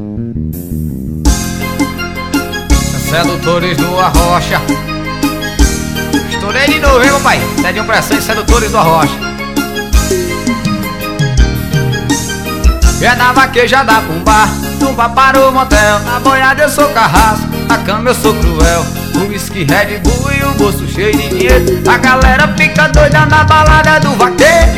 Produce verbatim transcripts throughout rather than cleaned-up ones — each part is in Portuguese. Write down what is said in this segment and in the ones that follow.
Sedutores do Arrocha. Estourei de novo, hein, papai? Cedinho Pressão e Sedutores do Arrocha. É da vaqueja da Pumba, Tumba para o motel. Na boiada eu sou carrasco, na cama eu sou cruel. O whisky, Red Bull e o bolso cheio de dinheiro. A galera fica doida na balada do vaqueiro.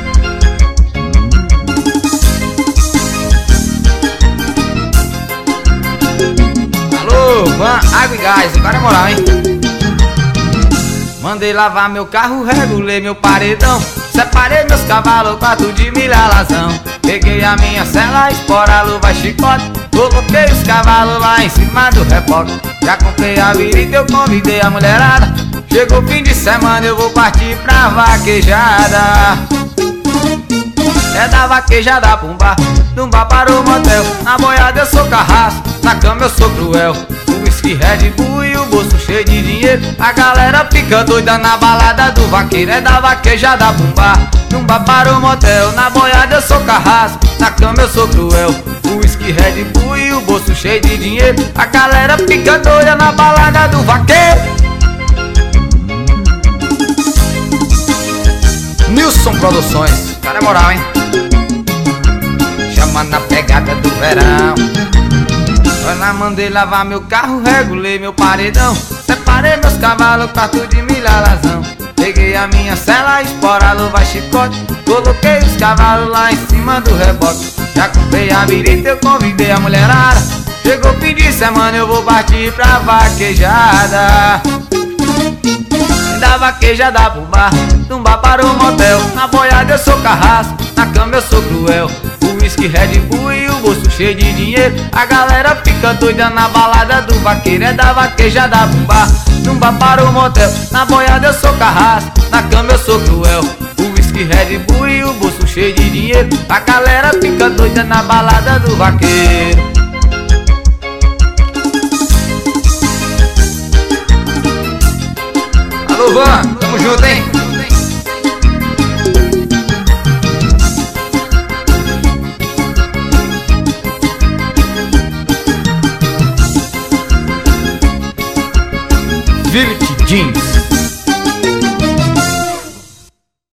Alô, Van, água e gás, o cara é moral, hein? Mandei lavar meu carro, regulei meu paredão. Separei meus cavalos, quatro de milha alazão. Peguei a minha cela, espora, luva, chicote. Coloquei os cavalos lá em cima do reboque. Já comprei a virita, eu convidei a mulherada. Chegou o fim de semana, eu vou partir pra vaquejada. É da vaqueja da Pumba, Tumba para o motel. Na boiada eu sou carrasco, na cama eu sou cruel. O whisky, Red Bull e o bolso cheio de dinheiro. A galera fica doida na balada do vaqueiro. É da vaqueja da Pumba, Tumba para o motel. Na boiada eu sou carrasco, na cama eu sou cruel. O whisky, Red Bull e o bolso cheio de dinheiro. A galera fica doida na balada do vaqueiro. Nilson Produções, cara é moral, hein? Chama na pegada do verão. Eu lá mandei lavar meu carro, regulei meu paredão. Separei meus cavalos, quarto de milha alazão. Peguei a minha cela, espora, luva, chicote. Coloquei os cavalos lá em cima do reboque. Já comprei a virita, eu convidei a mulherada. Chegou o fim de semana, eu vou partir pra vaquejada. Da vaqueja da Pumba, Tumba para o motel. Na boiada eu sou carrasco, na cama eu sou cruel. O whisky, Red Bull e o bolso cheio de dinheiro. A galera fica doida na balada do vaqueiro. É da vaqueja da Pumba, Tumba para o motel. Na boiada eu sou carrasco, na cama eu sou cruel. O whisky, Red Bull e o bolso cheio de dinheiro. A galera fica doida na balada do vaqueiro. Alô, Van, tamo junto, hein? Vivid Jeans.